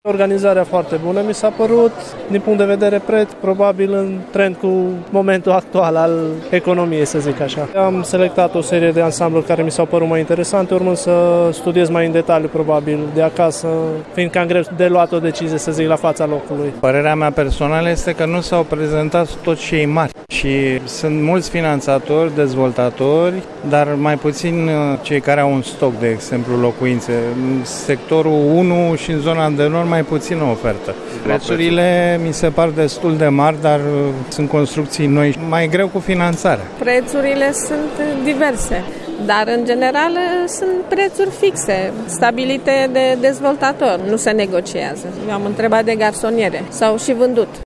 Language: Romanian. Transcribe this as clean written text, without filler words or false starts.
Organizarea foarte bună mi s-a părut, din punct de vedere preț, probabil în trend cu momentul actual al economiei, să zic așa. Am selectat o serie de ansambluri care mi s-au părut mai interesante, urmând să studiez mai în detaliu, probabil, de acasă, fiindcă am greu de luat o decizie, să zic, la fața locului. Părerea mea personală este că nu s-au prezentat toți cei mari și sunt mulți finanțatori, dezvoltatori, dar mai puțin cei care au un stoc, de exemplu, locuințe. În sectorul 1 și în zona de nord mai puțină ofertă. Prețurile mi se par destul de mari, dar sunt construcții noi, mai greu cu finanțarea. Prețurile sunt diverse, dar în general sunt prețuri fixe, stabilite de dezvoltator, nu se negociază. Eu am întrebat de garsoniere, s-au și vândut.